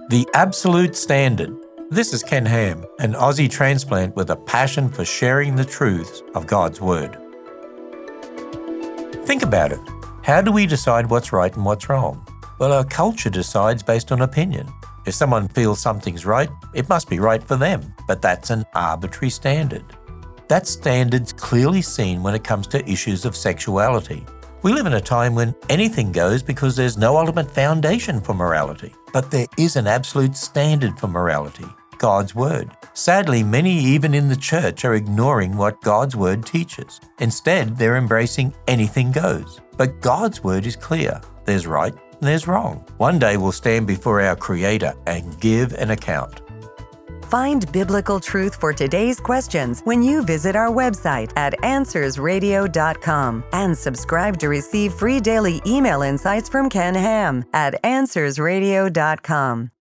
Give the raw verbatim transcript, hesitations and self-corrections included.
The Absolute Standard. This is Ken Ham, an Aussie transplant with a passion for sharing the truths of God's Word. Think about it. How do we decide what's right and what's wrong? Well, our culture decides based on opinion. If someone feels something's right, it must be right for them, but that's an arbitrary standard. That standard's clearly seen when it comes to issues of sexuality. We live in a time when anything goes because there's no ultimate foundation for morality. But there is an absolute standard for morality, God's Word. Sadly, many even in the church are ignoring what God's Word teaches. Instead, they're embracing anything goes. But God's Word is clear. There's right and there's wrong. One day we'll stand before our Creator and give an account. Find biblical truth for today's questions when you visit our website at answers radio dot com and subscribe to receive free daily email insights from Ken Ham at answers radio dot com.